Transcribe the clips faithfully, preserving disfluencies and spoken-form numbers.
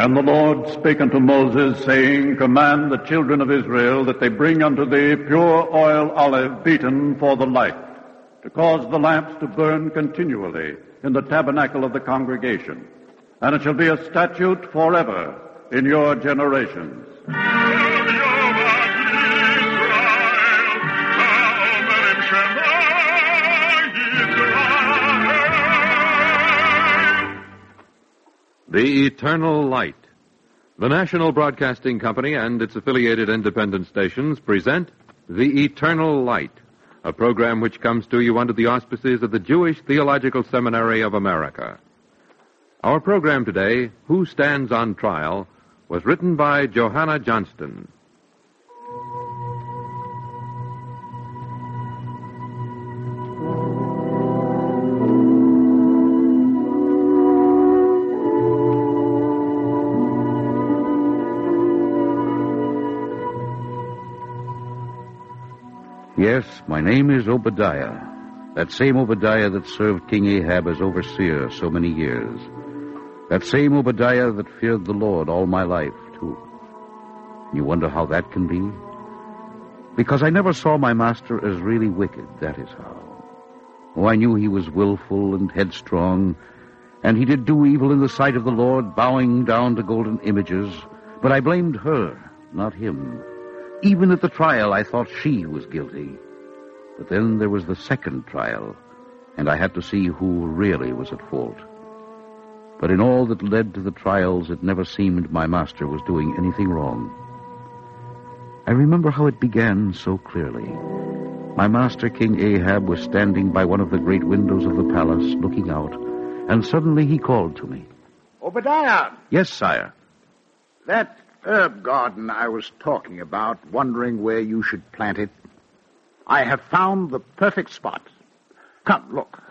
And the Lord spake unto Moses, saying, Command the children of Israel that they bring unto thee pure oil olive beaten for the light, to cause the lamps to burn continually in the tabernacle of the congregation. And it shall be a statute forever in your generations. The Eternal Light. The National Broadcasting Company and its affiliated independent stations present The Eternal Light, a program which comes to you under the auspices of the Jewish Theological Seminary of America. Our program today, Who Stands on Trial, was written by Johanna Johnston. Yes, my name is Obadiah, that same Obadiah that served King Ahab as overseer so many years. That same Obadiah that feared the Lord all my life, too. You wonder how that can be? Because I never saw my master as really wicked, that is how. Oh, I knew he was willful and headstrong, and he did do evil in the sight of the Lord, bowing down to golden images, but I blamed her, not him. Even at the trial, I thought she was guilty. But then there was the second trial, and I had to see who really was at fault. But in all that led to the trials, it never seemed my master was doing anything wrong. I remember how it began so clearly. My master, King Ahab, was standing by one of the great windows of the palace, looking out, and suddenly he called to me. Obadiah! Yes, sire. That herb garden I was talking about, wondering where you should plant it, I have found the perfect spot. Come, look.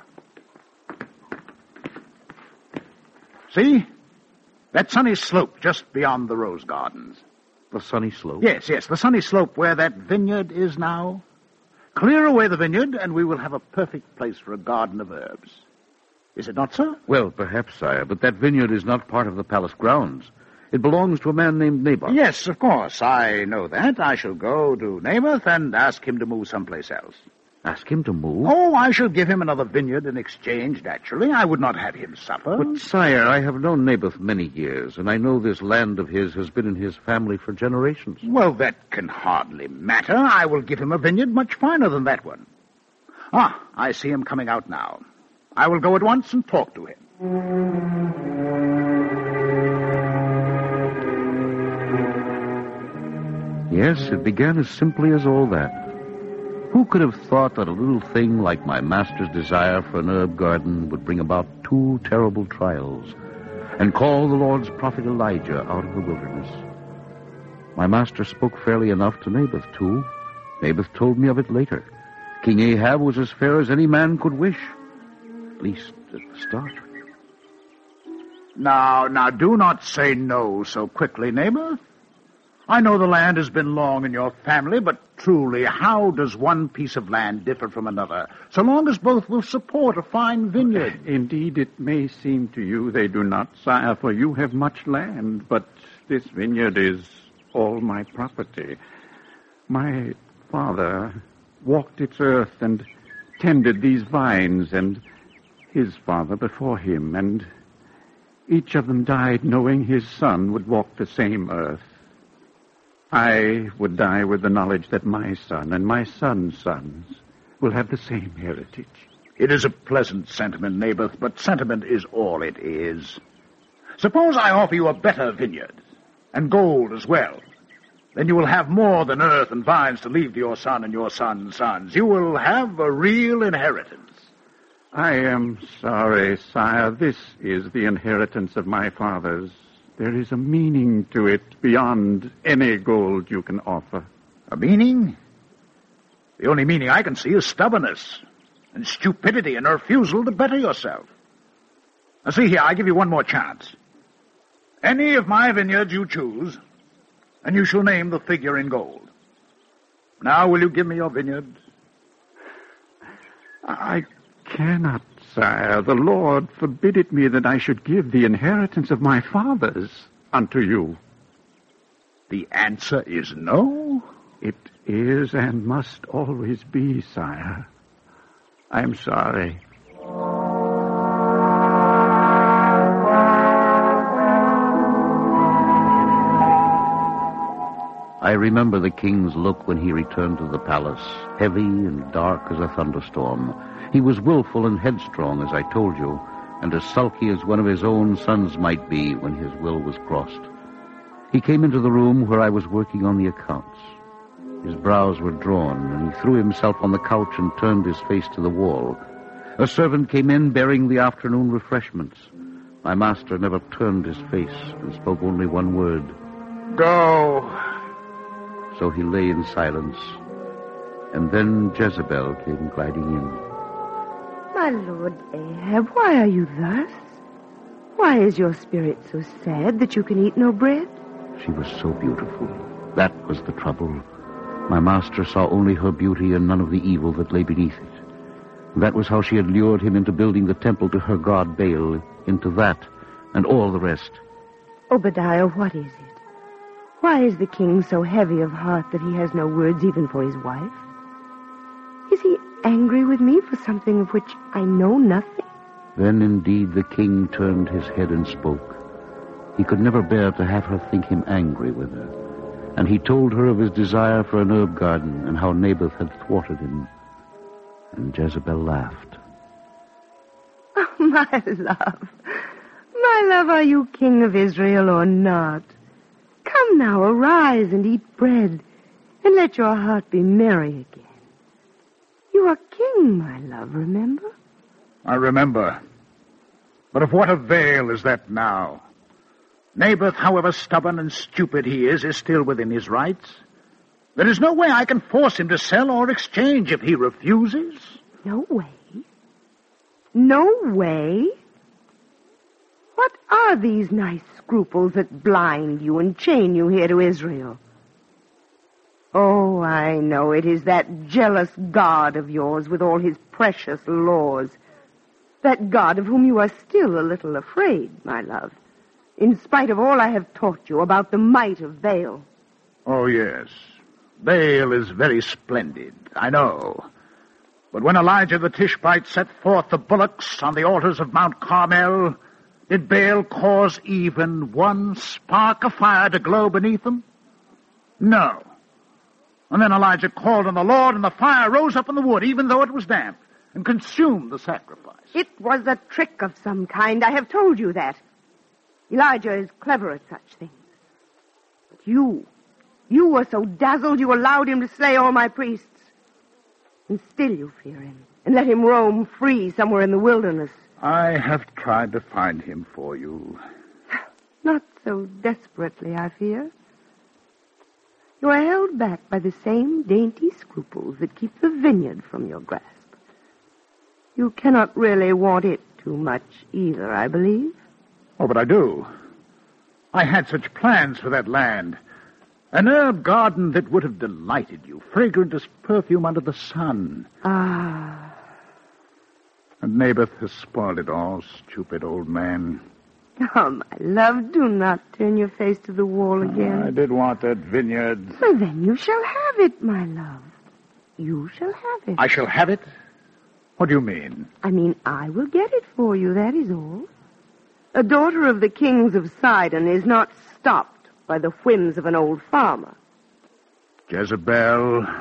See? That sunny slope just beyond the rose gardens. The sunny slope? Yes, yes, the sunny slope where that vineyard is now. Clear away the vineyard, and we will have a perfect place for a garden of herbs. Is it not so? Well, perhaps, sire, but that vineyard is not part of the palace grounds. It belongs to a man named Naboth. Yes, of course. I know that. I shall go to Naboth and ask him to move someplace else. Ask him to move? Oh, I shall give him another vineyard in exchange, naturally. I would not have him suffer. But, sire, I have known Naboth many years, and I know this land of his has been in his family for generations. Well, that can hardly matter. I will give him a vineyard much finer than that one. Ah, I see him coming out now. I will go at once and talk to him. Yes, it began as simply as all that. Who could have thought that a little thing like my master's desire for an herb garden would bring about two terrible trials and call the Lord's prophet Elijah out of the wilderness? My master spoke fairly enough to Naboth, too. Naboth told me of it later. King Ahab was as fair as any man could wish, at least at the start. Now, now, do not say no so quickly, Naboth. I know the land has been long in your family, but truly, how does one piece of land differ from another, so long as both will support a fine vineyard? Indeed, it may seem to you they do not, sire, for you have much land, but this vineyard is all my property. My father walked its earth and tended these vines, and his father before him, and each of them died knowing his son would walk the same earth. I would die with the knowledge that my son and my son's sons will have the same heritage. It is a pleasant sentiment, Naboth, but sentiment is all it is. Suppose I offer you a better vineyard, and gold as well. Then you will have more than earth and vines to leave to your son and your son's sons. You will have a real inheritance. I am sorry, sire. This is the inheritance of my fathers. There is a meaning to it beyond any gold you can offer. A meaning? The only meaning I can see is stubbornness and stupidity and a refusal to better yourself. Now, see here, I give you one more chance. Any of my vineyards you choose, and you shall name the figure in gold. Now, will you give me your vineyard? I cannot, sire. The Lord forbid it me that I should give the inheritance of my fathers. unto you? The answer is no? It is and must always be, sire. I am sorry. I remember the king's look when he returned to the palace, heavy and dark as a thunderstorm. He was willful and headstrong, as I told you, and as sulky as one of his own sons might be when his will was crossed. He came into the room where I was working on the accounts. His brows were drawn, and he threw himself on the couch and turned his face to the wall. A servant came in bearing the afternoon refreshments. My master never turned his face and spoke only one word. Go. So he lay in silence, and then Jezebel came gliding in. My Lord Ahab, why are you thus? Why is your spirit so sad that you can eat no bread? She was so beautiful. That was the trouble. My master saw only her beauty and none of the evil that lay beneath it. That was how she had lured him into building the temple to her god Baal, into that and all the rest. Obadiah, what is it? Why is the king so heavy of heart that he has no words even for his wife? Is he angry with me for something of which I know nothing? Then indeed the king turned his head and spoke. He could never bear to have her think him angry with her. And he told her of his desire for an herb garden and how Naboth had thwarted him. And Jezebel laughed. Oh, my love. My love, are you king of Israel or not? Come now, arise and eat bread, and let your heart be merry again. You are king, my love, remember? I remember. But of what avail is that now? Naboth, however stubborn and stupid he is, is still within his rights. There is no way I can force him to sell or exchange if he refuses. No way? No way? What are these nice scruples that blind you and chain you here to Israel? Oh, I know it is that jealous God of yours with all his precious laws. That God of whom you are still a little afraid, my love, in spite of all I have taught you about the might of Baal. Oh, yes. Baal is very splendid, I know. But when Elijah the Tishbite set forth the bullocks on the altars of Mount Carmel, did Baal cause even one spark of fire to glow beneath them? No. And then Elijah called on the Lord, and the fire rose up in the wood, even though it was damp, and consumed the sacrifice. It was a trick of some kind. I have told you that. Elijah is clever at such things. But you, you were so dazzled you allowed him to slay all my priests. And still you fear him, and let him roam free somewhere in the wilderness. I have tried to find him for you. Not so desperately, I fear. You are held back by the same dainty scruples that keep the vineyard from your grasp. You cannot really want it too much either, I believe. Oh, but I do. I had such plans for that land. An herb garden that would have delighted you, fragrant as perfume under the sun. Ah. And Naboth has spoiled it all, stupid old man. Oh, my love, do not turn your face to the wall again. I did want that vineyard. Well, then you shall have it, my love. You shall have it. I shall have it? What do you mean? I mean, I will get it for you, that is all. A daughter of the kings of Sidon is not stopped by the whims of an old farmer. Jezebel,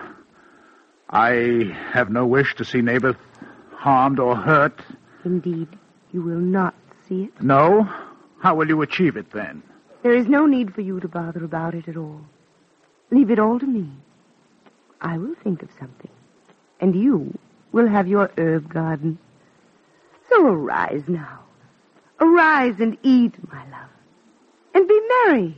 I have no wish to see Naboth harmed or hurt. Indeed, you will not see it. No? How will you achieve it, then? There is no need for you to bother about it at all. Leave it all to me. I will think of something, and you will have your herb garden. So arise now. Arise and eat, my love, and be merry.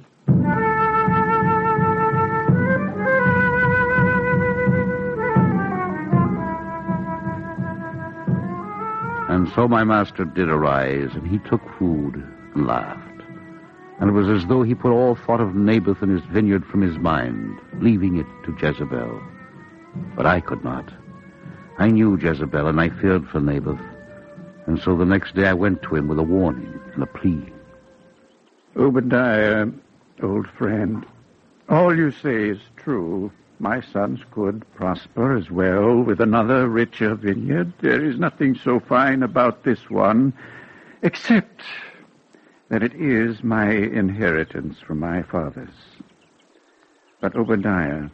And so my master did arise, and he took food and laughed. And it was as though he put all thought of Naboth and his vineyard from his mind, leaving it to Jezebel. But I could not. I knew Jezebel, and I feared for Naboth. And so the next day I went to him with a warning and a plea. Obadiah, old friend, all you say is true. My sons could prosper as well with another richer vineyard. There is nothing so fine about this one, except that it is my inheritance from my fathers. But Obadiah,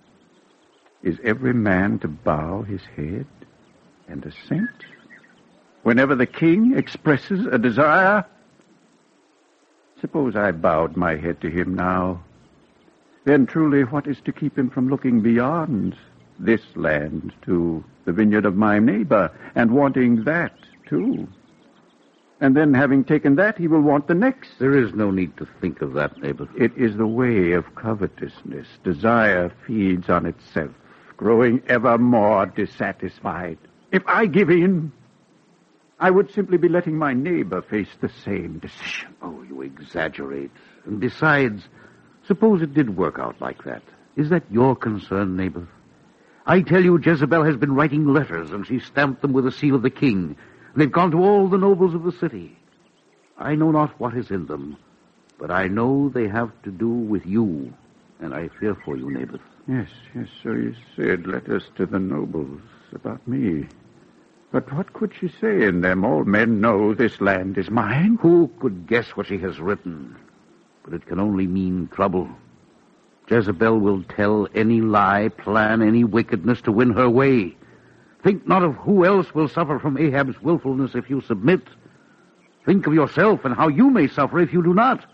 is every man to bow his head and assent whenever the king expresses a desire? Suppose I bowed my head to him now. Then truly what is to keep him from looking beyond this land to the vineyard of my neighbor and wanting that too? And then having taken that, he will want the next. There is no need to think of that, neighbor. It is the way of covetousness. Desire feeds on itself, growing ever more dissatisfied. If I give in, I would simply be letting my neighbor face the same decision. Oh, you exaggerate. And besides, suppose it did work out like that. Is that your concern, neighbor? I tell you, Jezebel has been writing letters, and she stamped them with the seal of the king. They've gone to all the nobles of the city. I know not what is in them, but I know they have to do with you, and I fear for you, neighbor. Yes, yes, so you said letters to the nobles about me. But what could she say in them? All men know this land is mine. Who could guess what she has written? But it can only mean trouble. Jezebel will tell any lie, plan any wickedness to win her way. Think not of who else will suffer from Ahab's willfulness if you submit. Think of yourself and how you may suffer if you do not.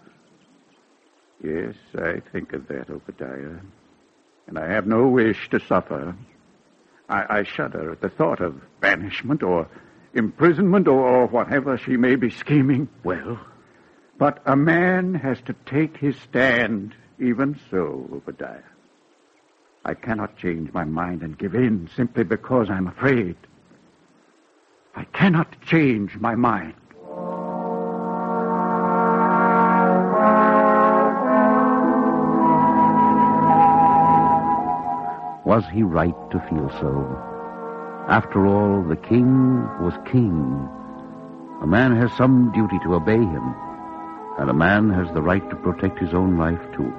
Yes, I think of that, Obadiah. And I have no wish to suffer. I, I shudder at the thought of banishment or imprisonment or, or whatever she may be scheming. Well? But a man has to take his stand, even so, Obadiah. I cannot change my mind and give in simply because I'm afraid. I cannot change my mind. Was he right to feel so? After all, the king was king. A man has some duty to obey him, and a man has the right to protect his own life, too.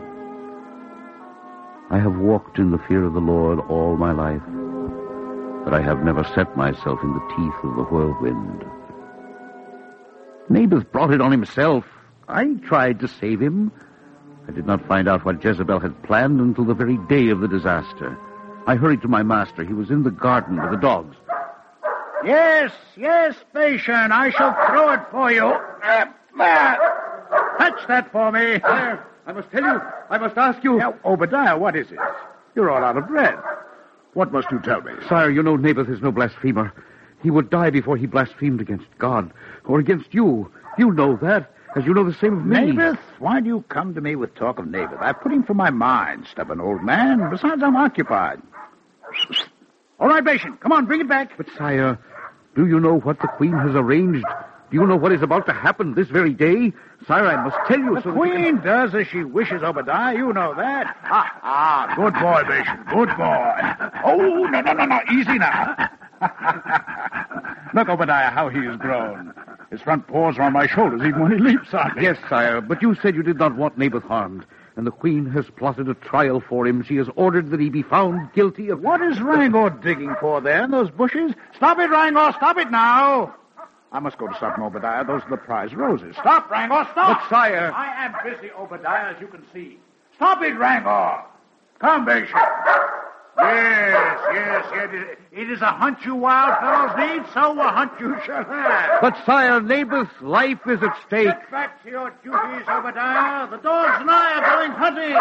I have walked in the fear of the Lord all my life, but I have never set myself in the teeth of the whirlwind. Naboth brought it on himself. I tried to save him. I did not find out what Jezebel had planned until the very day of the disaster. I hurried to my master. He was in the garden with the dogs. Yes, yes, Bashan, I shall throw it for you. Uh, uh, fetch that for me. Sire, I must tell you, I must ask you. Now, Obadiah, what is it? You're all out of breath. What must you tell me? Sire, you know Naboth is no blasphemer. He would die before he blasphemed against God or against you. You know that, as you know the same of me. Naboth? Why do you come to me with talk of Naboth? I've put him from my mind, stubborn old man. Besides, I'm occupied. All right, Bashan, come on, bring it back. But, sire, do you know what the Queen has arranged? Do you know what is about to happen this very day? Sire, I must tell you the so... The Queen can... does as she wishes, Obadiah. You know that. Ah, ah, good boy, Bashan, good boy. Oh, no, no, no, no, easy now. Look, Obadiah, how he has grown. His front paws are on my shoulders even when he leaps on me. Yes, sire, but you said you did not want Naboth harmed. And the Queen has plotted a trial for him. She has ordered that he be found guilty of... What is Rangor digging for there in those bushes? Stop it, Rangor, stop it now. I must go to Sutton, Obadiah. Those are the prize roses. Stop, Rangor, stop. But, sire... I am busy, Obadiah, as you can see. Stop it, Rangor. Come, Bashan. Yes, yes, yes. It is a hunt you wild fellows need, so a hunt you shall have. But, sire, Naboth's life is at stake. Get back to your duties, Obadiah. The dogs and I are going hunting.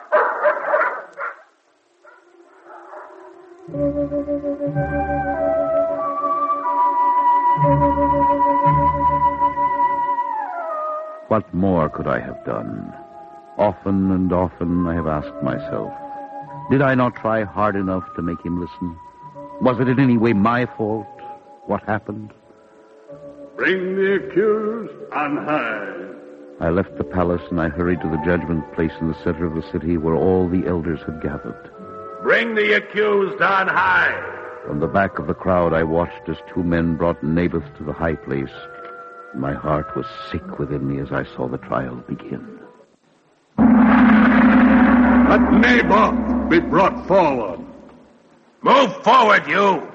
What more could I have done? Often and often I have asked myself, did I not try hard enough to make him listen? Was it in any way my fault? What happened? Bring the accused on high. I left the palace and I hurried to the judgment place in the center of the city where all the elders had gathered. Bring the accused on high. From the back of the crowd I watched as two men brought Naboth to the high place. My heart was sick within me as I saw the trial begin. Let Naboth be brought forward. Move forward, you!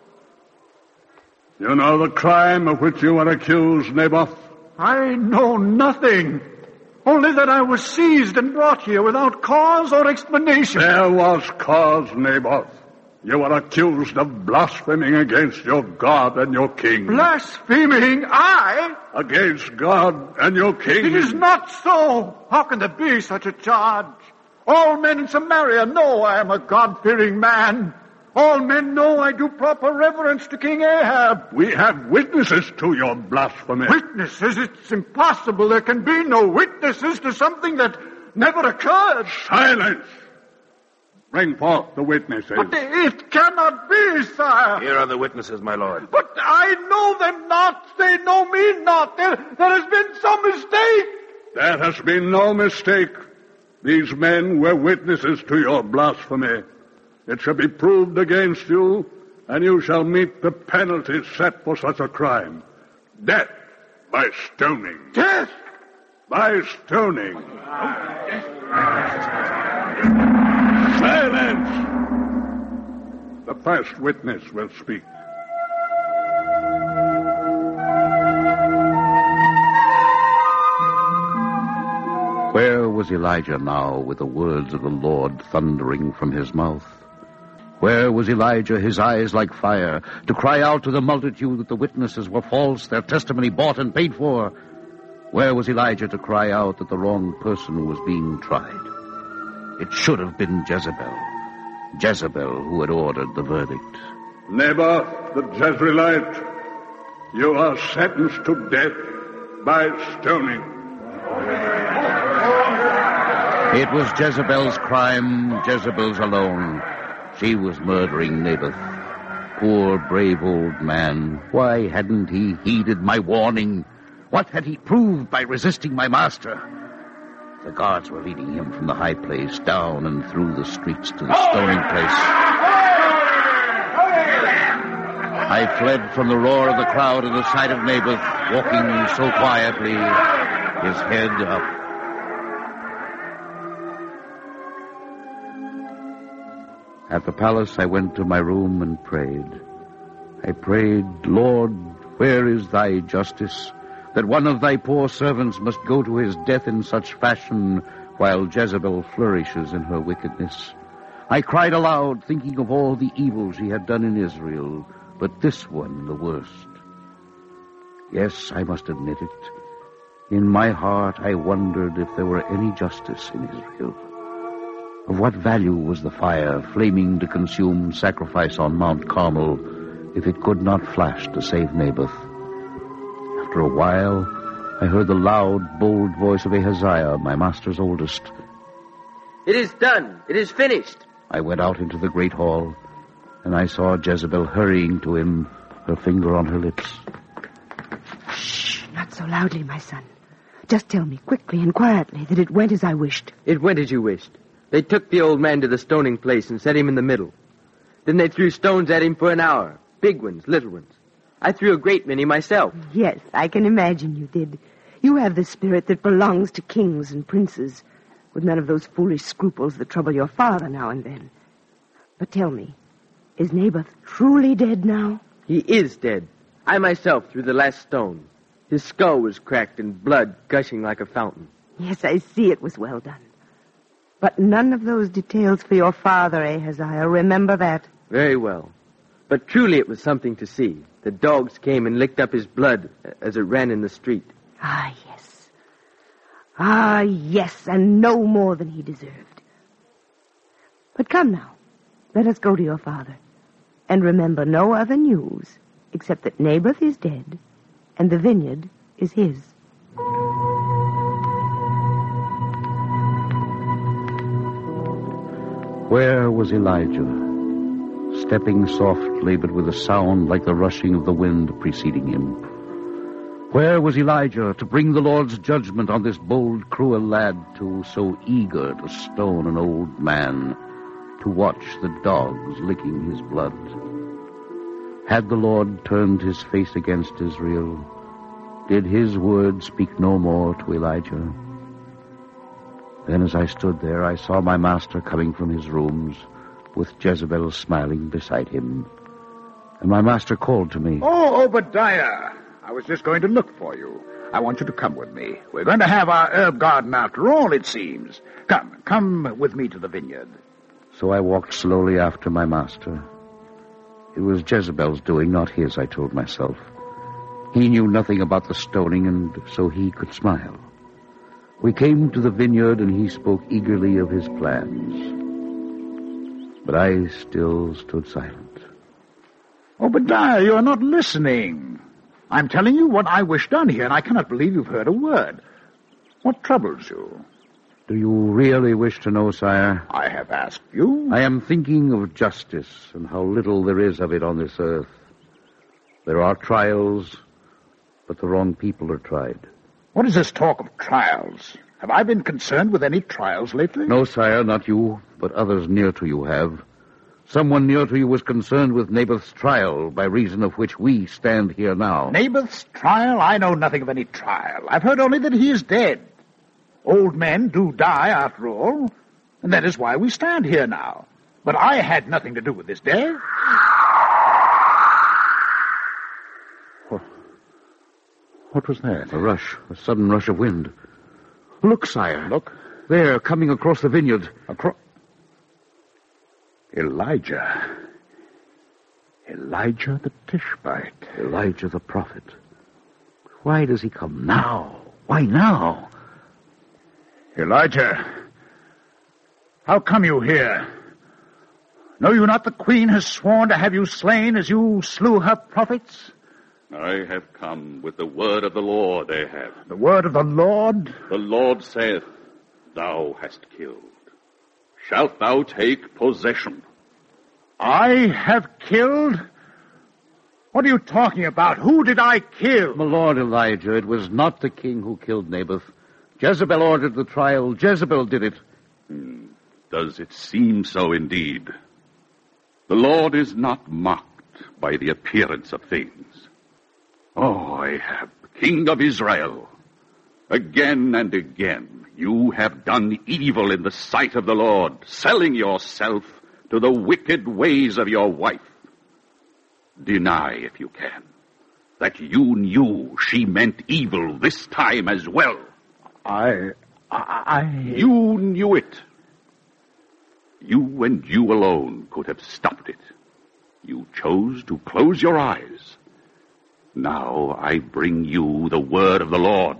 You know the crime of which you are accused, Naboth? I know nothing. Only that I was seized and brought here without cause or explanation. There was cause, Naboth. You are accused of blaspheming against your God and your king. Blaspheming? I? Against God and your king. It is not so. How can there be such a charge? All men in Samaria know I am a God-fearing man. All men know I do proper reverence to King Ahab. We have witnesses to your blasphemy. Witnesses? It's impossible. There can be no witnesses to something that never occurred. Silence! Bring forth the witnesses. But it cannot be, sire. Here are the witnesses, my lord. But I know them not. They know me not. There, there has been some mistake. There has been no mistake. These men were witnesses to your blasphemy. It shall be proved against you, and you shall meet the penalty set for such a crime. Death by stoning. Death? By stoning. Silence! The first witness will speak. Where was Elijah now with the words of the Lord thundering from his mouth? Where was Elijah, his eyes like fire, to cry out to the multitude that the witnesses were false, their testimony bought and paid for? Where was Elijah to cry out that the wrong person was being tried? It should have been Jezebel. Jezebel who had ordered the verdict. Naboth the Jezreelite, you are sentenced to death by stoning. It was Jezebel's crime, Jezebel's alone. She was murdering Naboth. Poor, brave old man. Why hadn't he heeded my warning? What had he proved by resisting my master? The guards were leading him from the high place down and through the streets to the stoning place. I fled from the roar of the crowd at the sight of Naboth, walking so quietly, his head up. At the palace, I went to my room and prayed. I prayed, Lord, where is thy justice, that one of thy poor servants must go to his death in such fashion while Jezebel flourishes in her wickedness? I cried aloud, thinking of all the evil she had done in Israel, but this one the worst. Yes, I must admit it. In my heart, I wondered if there were any justice in Israel. Of what value was the fire flaming to consume sacrifice on Mount Carmel if it could not flash to save Naboth? After a while, I heard the loud, bold voice of Ahaziah, my master's oldest. It is done. It is finished. I went out into the great hall, and I saw Jezebel hurrying to him, her finger on her lips. Shh, not so loudly, my son. Just tell me quickly and quietly that it went as I wished. It went as you wished. They took the old man to the stoning place and set him in the middle. Then they threw stones at him for an hour. Big ones, little ones. I threw a great many myself. Yes, I can imagine you did. You have the spirit that belongs to kings and princes, with none of those foolish scruples that trouble your father now and then. But tell me, is Naboth truly dead now? He is dead. I myself threw the last stone. His skull was cracked and blood gushing like a fountain. Yes, I see it was well done. But none of those details for your father, Ahaziah. Remember that? Very well. But truly it was something to see. The dogs came and licked up his blood as it ran in the street. Ah, yes. Ah, yes, and no more than he deserved. But come now. Let us go to your father. And remember no other news except that Naboth is dead and the vineyard is his. Where was Elijah? Stepping softly, but with a sound like the rushing of the wind preceding him. Where was Elijah to bring the Lord's judgment on this bold, cruel lad, too, so eager to stone an old man, to watch the dogs licking his blood? Had the Lord turned his face against Israel? Did his word speak no more to Elijah? Then as I stood there, I saw my master coming from his rooms, with Jezebel smiling beside him. And my master called to me. Oh, Obadiah, I was just going to look for you. I want you to come with me. We're going to have our herb garden after all, it seems. Come, come with me to the vineyard. So I walked slowly after my master. It was Jezebel's doing, not his, I told myself. He knew nothing about the stoning, and so he could smile. We came to the vineyard, and he spoke eagerly of his plans. But I still stood silent. Obadiah, you are not listening. I'm telling you what I wish done here, and I cannot believe you've heard a word. What troubles you? Do you really wish to know, sire? I have asked you. I am thinking of justice and how little there is of it on this earth. There are trials, but the wrong people are tried. What is this talk of trials? Have I been concerned with any trials lately? No, sire, not you, but others near to you have. Someone near to you was concerned with Naboth's trial, by reason of which we stand here now. Naboth's trial? I know nothing of any trial. I've heard only that he is dead. Old men do die, after all, and that is why we stand here now. But I had nothing to do with this death. What, what was that? A rush, a sudden rush of wind. Look, sire. Look. There, coming across the vineyard. Across... Elijah. Elijah the Tishbite. Elijah the prophet. Why does he come now? Why now? Elijah, how come you here? Know you not the queen has sworn to have you slain as you slew her prophets? I have come with the word of the Lord, Ahab. The word of the Lord? The Lord saith, thou hast killed. Shalt thou take possession? I have killed? What are you talking about? Who did I kill? My lord Elijah, it was not the king who killed Naboth. Jezebel ordered the trial. Jezebel did it. Hmm. Does it seem so indeed? The Lord is not mocked by the appearance of things. Oh, Ahab, king of Israel, again and again you have done evil in the sight of the Lord, selling yourself to the wicked ways of your wife. Deny, if you can, that you knew she meant evil this time as well. I... I... You knew it. You and you alone could have stopped it. You chose to close your eyes. Now I bring you the word of the Lord.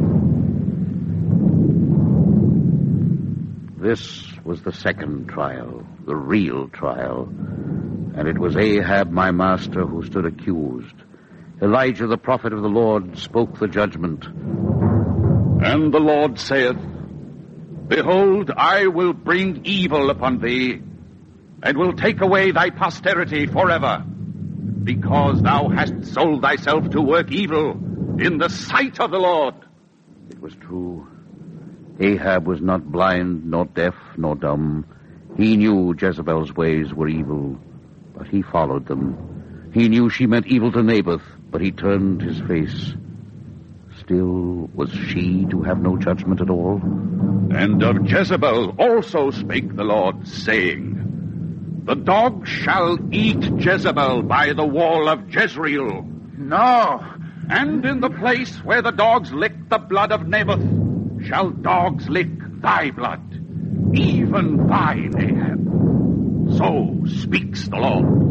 This was the second trial, the real trial. And it was Ahab, my master, who stood accused. Elijah, the prophet of the Lord, spoke the judgment. And the Lord saith, behold, I will bring evil upon thee, and will take away thy posterity forever, because thou hast sold thyself to work evil in the sight of the Lord. It was true. Ahab was not blind, nor deaf, nor dumb. He knew Jezebel's ways were evil, but he followed them. He knew she meant evil to Naboth, but he turned his face. Still, was she to have no judgment at all? And of Jezebel also spake the Lord, saying, the dogs shall eat Jezebel by the wall of Jezreel. No. And in the place where the dogs licked the blood of Naboth, shall dogs lick thy blood, even thine, Ahab. So speaks the Lord.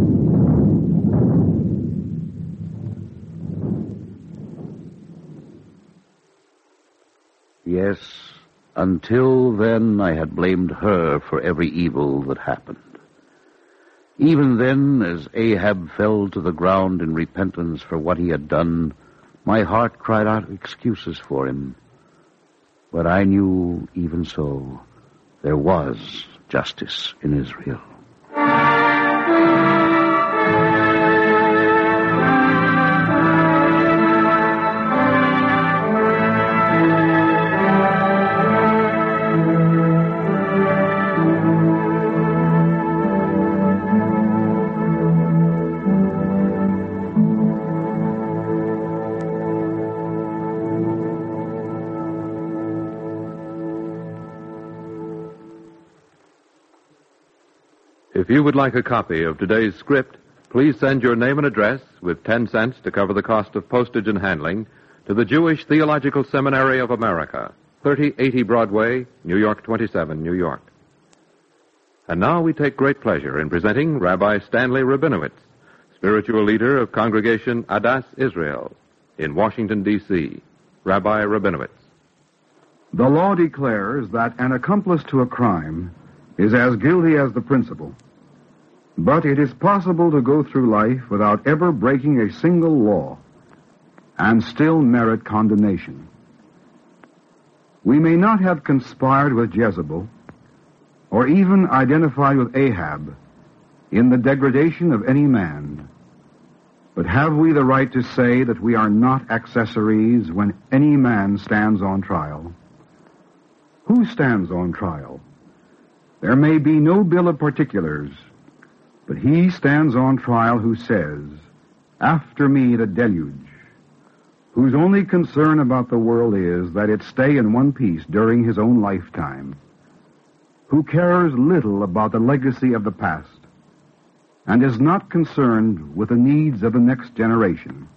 Yes, until then I had blamed her for every evil that happened. Even then, as Ahab fell to the ground in repentance for what he had done, my heart cried out excuses for him. But I knew, even so, there was justice in Israel. If you would like a copy of today's script, please send your name and address with ten cents to cover the cost of postage and handling to the Jewish Theological Seminary of America, thirty eighty Broadway, New York twenty-seven, New York. And now we take great pleasure in presenting Rabbi Stanley Rabinowitz, spiritual leader of Congregation Adas Israel in Washington, D C Rabbi Rabinowitz. The law declares that an accomplice to a crime is as guilty as the principal. But it is possible to go through life without ever breaking a single law and still merit condemnation. We may not have conspired with Jezebel or even identified with Ahab in the degradation of any man, but have we the right to say that we are not accessories when any man stands on trial? Who stands on trial? There may be no bill of particulars, but he stands on trial who says, "After me the deluge," whose only concern about the world is that it stay in one piece during his own lifetime, who cares little about the legacy of the past, and is not concerned with the needs of the next generation.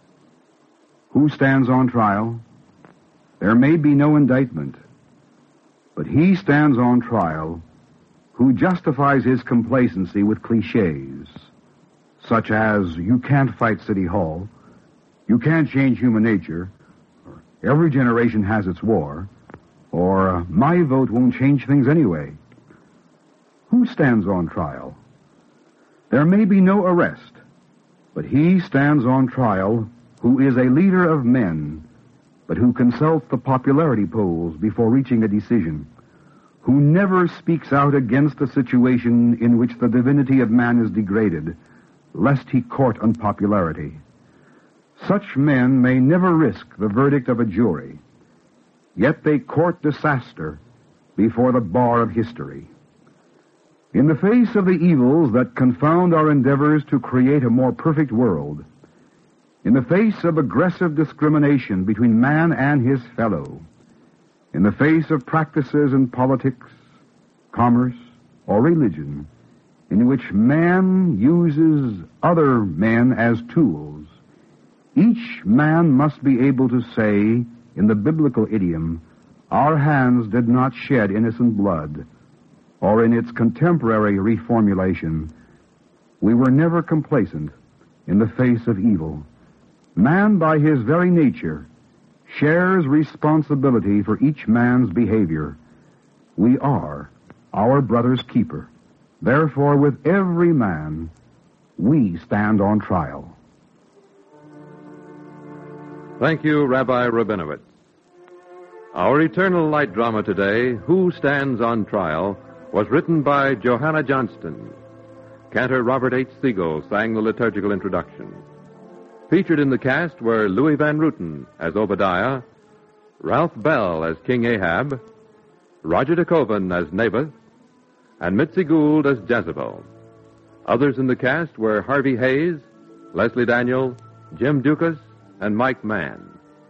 Who stands on trial? There may be no indictment, but he stands on trial who justifies his complacency with cliches, such as, "You can't fight City Hall," "You can't change human nature," or "Every generation has its war," or "My vote won't change things anyway." Who stands on trial? There may be no arrest, but he stands on trial who is a leader of men, but who consults the popularity polls before reaching a decision, who never speaks out against a situation in which the divinity of man is degraded, lest he court unpopularity. Such men may never risk the verdict of a jury, yet they court disaster before the bar of history. In the face of the evils that confound our endeavors to create a more perfect world, in the face of aggressive discrimination between man and his fellow, in the face of practices in politics, commerce, or religion, in which man uses other men as tools, each man must be able to say, in the biblical idiom, "Our hands did not shed innocent blood," or in its contemporary reformulation, "We were never complacent in the face of evil." Man, by his very nature, shares responsibility for each man's behavior. We are our brother's keeper. Therefore, with every man, we stand on trial. Thank you, Rabbi Rabinowitz. Our Eternal Light drama today, Who Stands on Trial, was written by Johanna Johnston. Cantor Robert H. Siegel sang the liturgical introduction. Featured in the cast were Louis Van Rooten as Obadiah, Ralph Bell as King Ahab, Roger de Koven as Naboth, and Mitzi Gould as Jezebel. Others in the cast were Harvey Hayes, Leslie Daniel, Jim Dukas, and Mike Mann.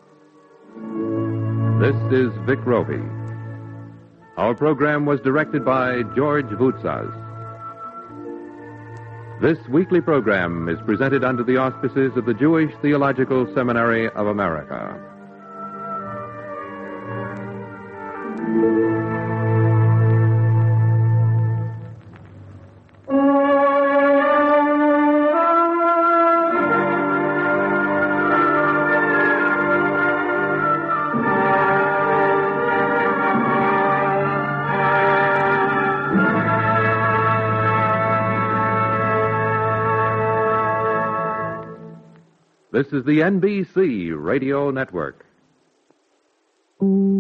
This is Vic Roby. Our program was directed by George Voutsas. This weekly program is presented under the auspices of the Jewish Theological Seminary of America. This is the N B C Radio Network. Mm.